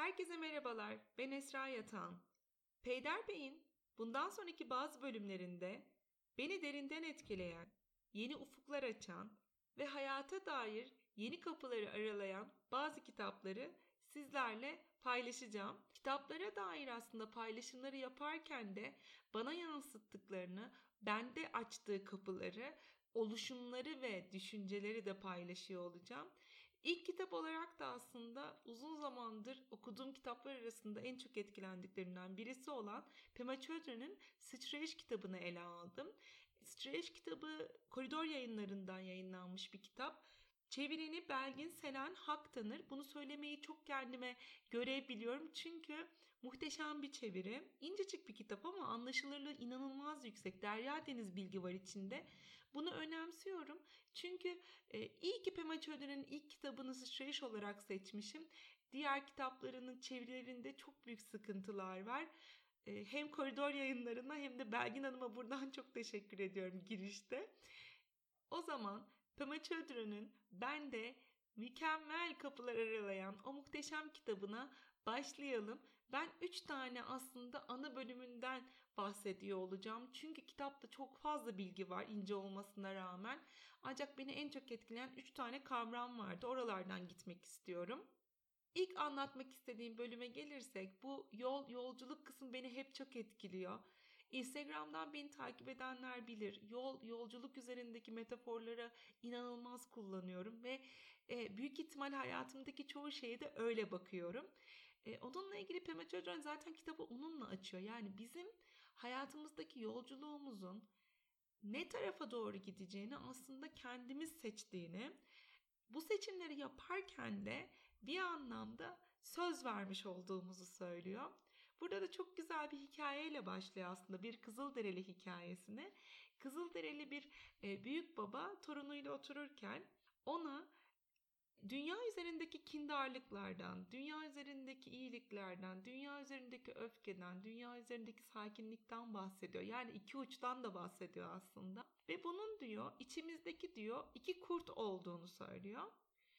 Herkese merhabalar, ben Esra Yatan. Peyderbey'in bundan sonraki bazı bölümlerinde beni derinden etkileyen, yeni ufuklar açan ve hayata dair yeni kapıları aralayan bazı kitapları sizlerle paylaşacağım. Kitaplara dair aslında paylaşımları yaparken de bana yansıttıklarını, bende açtığı kapıları, oluşumları ve düşünceleri de paylaşıyor olacağım. İlk kitap olarak da aslında uzun zamandır okuduğum kitaplar arasında en çok etkilendiklerinden birisi olan Pema Chodron'un Sıçrayış kitabını ele aldım. Sıçrayış kitabı Koridor Yayınları'ndan yayınlanmış bir kitap. Çevireni Belgin Selen Haktanır. Bunu söylemeyi çok kendime görev biliyorum çünkü muhteşem bir çeviri. İncecik bir kitap ama anlaşılırlığı inanılmaz yüksek. Derya deniz bilgi var içinde. Bunu önemsiyorum çünkü iyi ki Pema Chodron'un ilk kitabını Sıçrayış olarak seçmişim. Diğer kitaplarının çevirilerinde çok büyük sıkıntılar var. Hem Koridor Yayınları'na hem de Belgin Hanım'a buradan çok teşekkür ediyorum girişte. O zaman Pema Chodron'un bende mükemmel kapılar aralayan o muhteşem kitabına başlayalım. Ben 3 tane aslında ana bölümünden bahsediyor olacağım. Çünkü kitapta çok fazla bilgi var ince olmasına rağmen. Ancak beni en çok etkileyen 3 tane kavram vardı. Oralardan gitmek istiyorum. İlk anlatmak istediğim bölüme gelirsek bu yolculuk kısmı beni hep çok etkiliyor. Instagram'dan beni takip edenler bilir. Yolculuk üzerindeki metaforları inanılmaz kullanıyorum ve büyük ihtimal hayatımdaki çoğu şeye de öyle bakıyorum. Onunla ilgili Pema Chodron zaten kitabı onunla açıyor. Yani bizim hayatımızdaki yolculuğumuzun ne tarafa doğru gideceğini aslında kendimiz seçtiğini, bu seçimleri yaparken de bir anlamda söz vermiş olduğumuzu söylüyor. Burada da çok güzel bir hikayeyle başlıyor aslında, bir Kızılderili hikayesine. Kızılderili bir büyük baba torunuyla otururken ona dünya üzerindeki kindarlıklardan, dünya üzerindeki iyiliklerden, dünya üzerindeki öfkeden, dünya üzerindeki sakinlikten bahsediyor. Yani iki uçtan da bahsediyor aslında. Ve bunun diyor içimizdeki diyor iki kurt olduğunu söylüyor.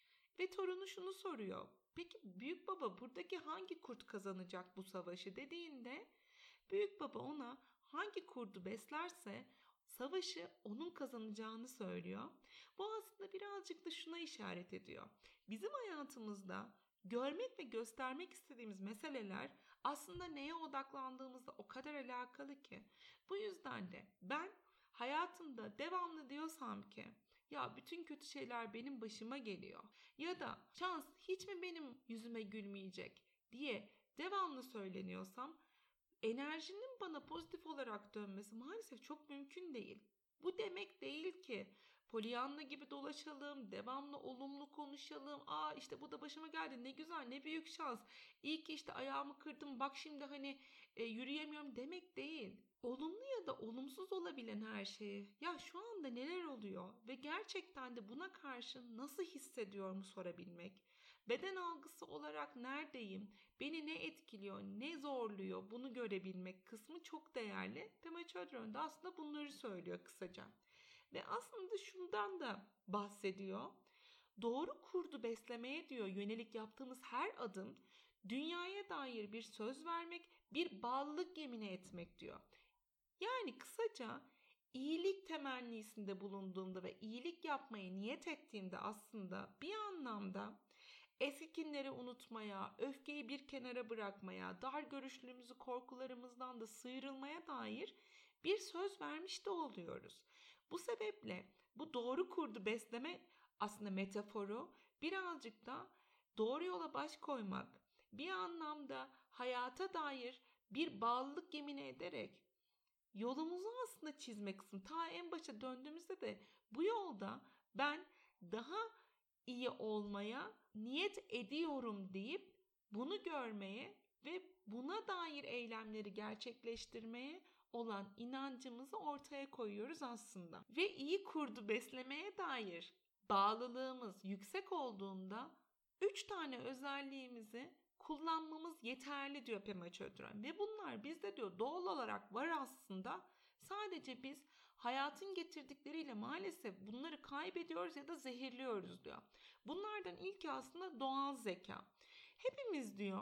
Ve torunu şunu soruyor. Peki büyük baba buradaki hangi kurt kazanacak bu savaşı dediğinde büyük baba ona hangi kurdu beslerse savaşı onun kazanacağını söylüyor. Bu aslında birazcık da şuna işaret ediyor. Bizim hayatımızda görmek ve göstermek istediğimiz meseleler aslında neye odaklandığımızla o kadar alakalı ki. Bu yüzden de ben hayatımda devamlı diyorsam ki ya bütün kötü şeyler benim başıma geliyor ya da şans hiç mi benim yüzüme gülmeyecek diye devamlı söyleniyorsam enerjinin bana pozitif olarak dönmesi maalesef çok mümkün değil. Bu demek değil ki Pollyanna gibi dolaşalım, devamlı olumlu konuşalım. İşte bu da başıma geldi, ne güzel, ne büyük şans. İyi ki işte ayağımı kırdım, bak şimdi hani yürüyemiyorum demek değil. Olumlu ya da olumsuz olabilen her şeyi, ya şu anda neler oluyor ve gerçekten de buna karşı nasıl hissediyorum sorabilmek. Beden algısı olarak neredeyim? Beni ne etkiliyor, ne zorluyor bunu görebilmek kısmı çok değerli. Pema Chodron da aslında bunları söylüyor kısaca. Ve aslında şundan da bahsediyor. Doğru kurdu beslemeye diyor yönelik yaptığımız her adım dünyaya dair bir söz vermek, bir bağlılık yemini etmek diyor. Yani kısaca iyilik temennisinde bulunduğumda ve iyilik yapmaya niyet ettiğimde aslında bir anlamda eski kinleri unutmaya, öfkeyi bir kenara bırakmaya, dar görüşlülüğümüzü, korkularımızdan da sıyrılmaya dair bir söz vermiş de oluyoruz. Bu sebeple bu doğru kurdu besleme aslında metaforu birazcık da doğru yola baş koymak, bir anlamda hayata dair bir bağlılık yemini ederek yolumuzu aslında çizme kısmı. Ta en başa döndüğümüzde de bu yolda ben daha iyi olmaya niyet ediyorum deyip bunu görmeye ve buna dair eylemleri gerçekleştirmeye olan inancımızı ortaya koyuyoruz aslında. Ve iyi kurdu beslemeye dair bağlılığımız yüksek olduğunda 3 tane özelliğimizi kullanmamız yeterli diyor Pema Chodron. Ve bunlar bizde diyor doğal olarak var aslında. Sadece biz hayatın getirdikleriyle maalesef bunları kaybediyoruz ya da zehirliyoruz diyor. Bunlardan ilki aslında doğal zeka. Hepimiz diyor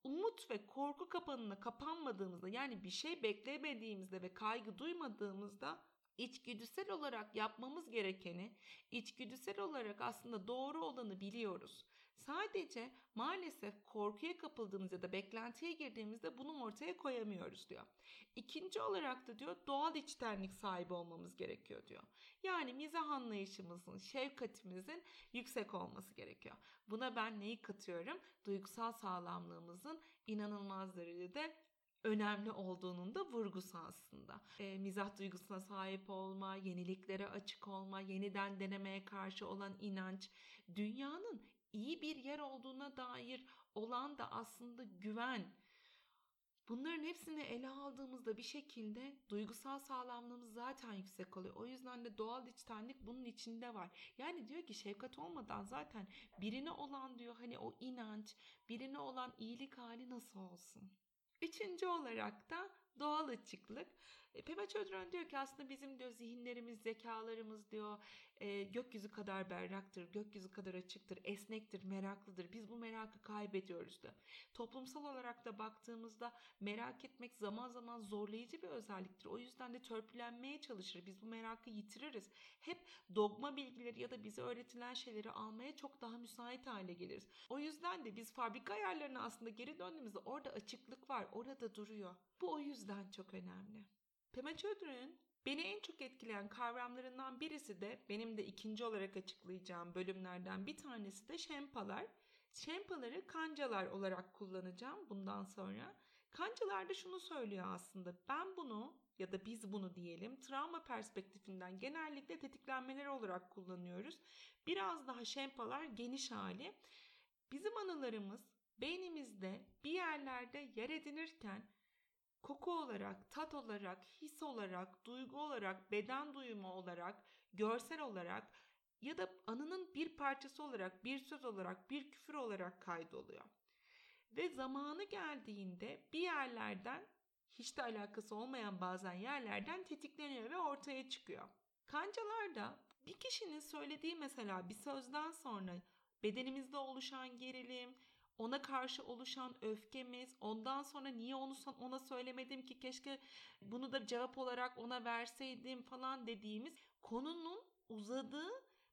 umut ve korku kapanına kapanmadığımızda, yani bir şey beklemediğimizde ve kaygı duymadığımızda içgüdüsel olarak yapmamız gerekeni, içgüdüsel olarak aslında doğru olanı biliyoruz. Sadece maalesef korkuya kapıldığımız ya da beklentiye girdiğimizde bunu ortaya koyamıyoruz diyor. İkinci olarak da diyor doğal içtenlik sahibi olmamız gerekiyor diyor. Yani mizah anlayışımızın, şefkatimizin yüksek olması gerekiyor. Buna ben neyi katıyorum? Duygusal sağlamlığımızın inanılmaz derecede önemli olduğunun da vurgusu aslında. Mizah duygusuna sahip olma, yeniliklere açık olma, yeniden denemeye karşı olan inanç, dünyanın iyi bir yer olduğuna dair olan da aslında güven. Bunların hepsini ele aldığımızda bir şekilde duygusal sağlamlığımız zaten yüksek oluyor. O yüzden de doğal içtenlik bunun içinde var. Yani diyor ki şefkat olmadan zaten birine olan diyor hani o inanç, birine olan iyilik hali nasıl olsun? Üçüncü olarak da doğal açıklık. Pema Chodron diyor ki aslında bizim diyor zihinlerimiz, zekalarımız diyor gökyüzü kadar berraktır, gökyüzü kadar açıktır, esnektir, meraklıdır. Biz bu merakı kaybediyoruz diyor. Toplumsal olarak da baktığımızda merak etmek zaman zaman zorlayıcı bir özelliktir. O yüzden de törpülenmeye çalışır. Biz bu merakı yitiririz. Hep dogma bilgileri ya da bize öğretilen şeyleri almaya çok daha müsait hale geliriz. O yüzden de biz fabrika ayarlarına aslında geri döndüğümüzde orada açıklık var, orada duruyor. Bu o yüzden çok önemli. Pema Chodron'un beni en çok etkileyen kavramlarından birisi de benim de ikinci olarak açıklayacağım bölümlerden bir tanesi de şempalar. Şempaları kancalar olarak kullanacağım bundan sonra. Kancalar da şunu söylüyor aslında. Ben bunu ya da biz bunu diyelim travma perspektifinden genellikle tetiklenmeler olarak kullanıyoruz. Biraz daha şempalar geniş hali. Bizim anılarımız beynimizde bir yerlerde yer edinirken koku olarak, tat olarak, his olarak, duygu olarak, beden duyumu olarak, görsel olarak ya da anının bir parçası olarak, bir söz olarak, bir küfür olarak kaydoluyor. Ve zamanı geldiğinde bir yerlerden, hiç de alakası olmayan bazen yerlerden tetikleniyor ve ortaya çıkıyor. Kancalarda bir kişinin söylediği mesela bir sözden sonra bedenimizde oluşan gerilim, ona karşı oluşan öfkemiz, ondan sonra niye ona söylemedim ki keşke bunu da cevap olarak ona verseydim falan dediğimiz konunun uzadığı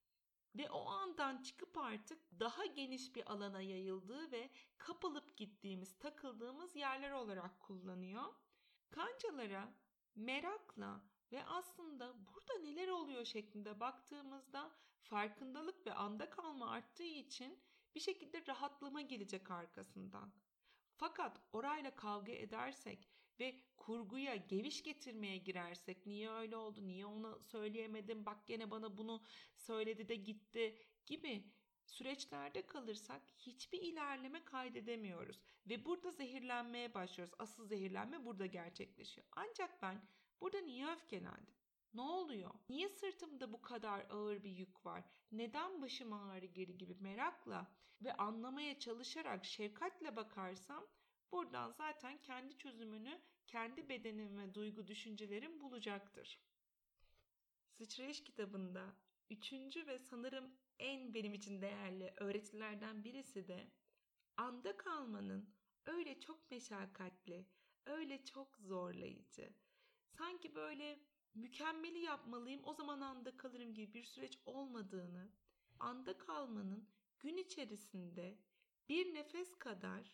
ve o andan çıkıp artık daha geniş bir alana yayıldığı ve kapılıp gittiğimiz, takıldığımız yerler olarak kullanıyor. Kancalara merakla ve aslında burada neler oluyor şeklinde baktığımızda farkındalık ve anda kalma arttığı için bir şekilde rahatlama gelecek arkasından. Fakat orayla kavga edersek ve kurguya geviş getirmeye girersek niye öyle oldu, niye ona söyleyemedim, bak gene bana bunu söyledi de gitti gibi süreçlerde kalırsak hiçbir ilerleme kaydedemiyoruz. Ve burada zehirlenmeye başlıyoruz. Asıl zehirlenme burada gerçekleşiyor. Ancak ben burada niye öfkelendim? Ne oluyor? Niye sırtımda bu kadar ağır bir yük var? Neden başım ağrı geri gibi merakla ve anlamaya çalışarak şefkatle bakarsam buradan zaten kendi çözümünü kendi bedenim ve duygu düşüncelerim bulacaktır. Sıçrayış kitabında üçüncü ve sanırım en benim için değerli öğretilerden birisi de anda kalmanın öyle çok meşakkatli, öyle çok zorlayıcı, sanki böyle mükemmeli yapmalıyım o zaman anda kalırım gibi bir süreç olmadığını, anda kalmanın gün içerisinde bir nefes kadar,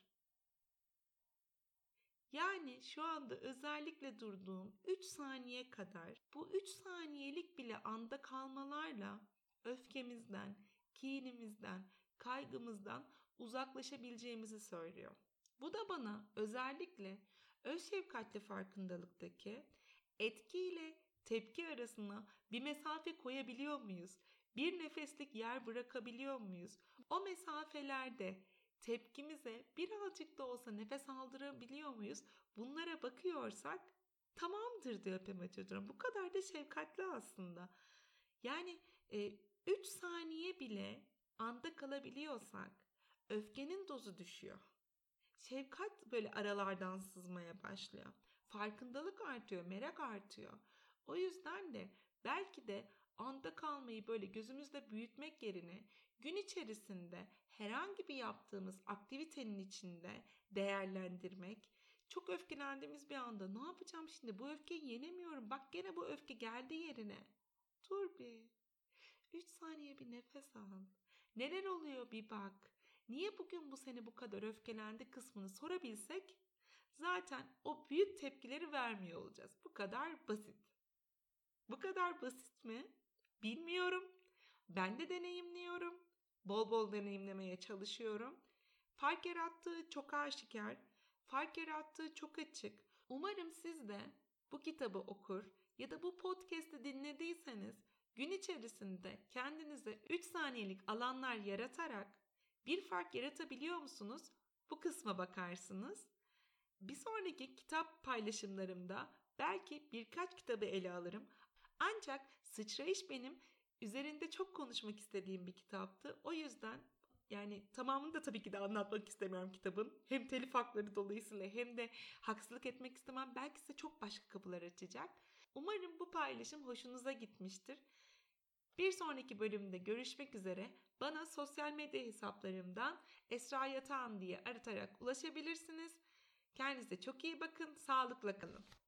yani şu anda özellikle durduğum 3 saniye kadar bu 3 saniyelik bile anda kalmalarla öfkemizden, kinimizden, kaygımızdan uzaklaşabileceğimizi söylüyor. Bu da bana özellikle öz şefkatli farkındalıktaki etki ile tepki arasına bir mesafe koyabiliyor muyuz? Bir nefeslik yer bırakabiliyor muyuz? O mesafelerde tepkimize birazcık da olsa nefes aldırabiliyor muyuz? Bunlara bakıyorsak tamamdır diyor Pema Chodron. Bu kadar da şefkatli aslında. Yani 3 saniye bile anda kalabiliyorsak öfkenin dozu düşüyor. Şefkat böyle aralardan sızmaya başlıyor. Farkındalık artıyor, merak artıyor. O yüzden de belki de anda kalmayı böyle gözümüzde büyütmek yerine gün içerisinde herhangi bir yaptığımız aktivitenin içinde değerlendirmek, çok öfkelendiğimiz bir anda ne yapacağım şimdi, bu öfkeyi yenemiyorum, bak gene bu öfke geldi yerine. Dur bir, 3 saniye bir nefes al. Neler oluyor bir bak. Niye bugün bu seni bu kadar öfkelendi kısmını sorabilsek zaten o büyük tepkileri vermiyor olacağız. Bu kadar basit. Bu kadar basit mi? Bilmiyorum. Ben de deneyimliyorum. Bol bol deneyimlemeye çalışıyorum. Fark yarattığı çok aşikar, fark yarattığı çok açık. Umarım siz de bu kitabı okur ya da bu podcast'i dinlediyseniz gün içerisinde kendinize 3 saniyelik alanlar yaratarak bir fark yaratabiliyor musunuz? Bu kısma bakarsınız. Bir sonraki kitap paylaşımlarımda belki birkaç kitabı ele alırım. Ancak Sıçrayış benim üzerinde çok konuşmak istediğim bir kitaptı. O yüzden yani tamamını da tabii ki de anlatmak istemiyorum kitabın. Hem telif hakları dolayısıyla hem de haksızlık etmek istemem. Belki size çok başka kapılar açacak. Umarım bu paylaşım hoşunuza gitmiştir. Bir sonraki bölümde görüşmek üzere. Bana sosyal medya hesaplarımdan Esra Yatağan diye aratarak ulaşabilirsiniz. Kendinize çok iyi bakın, sağlıkla kalın.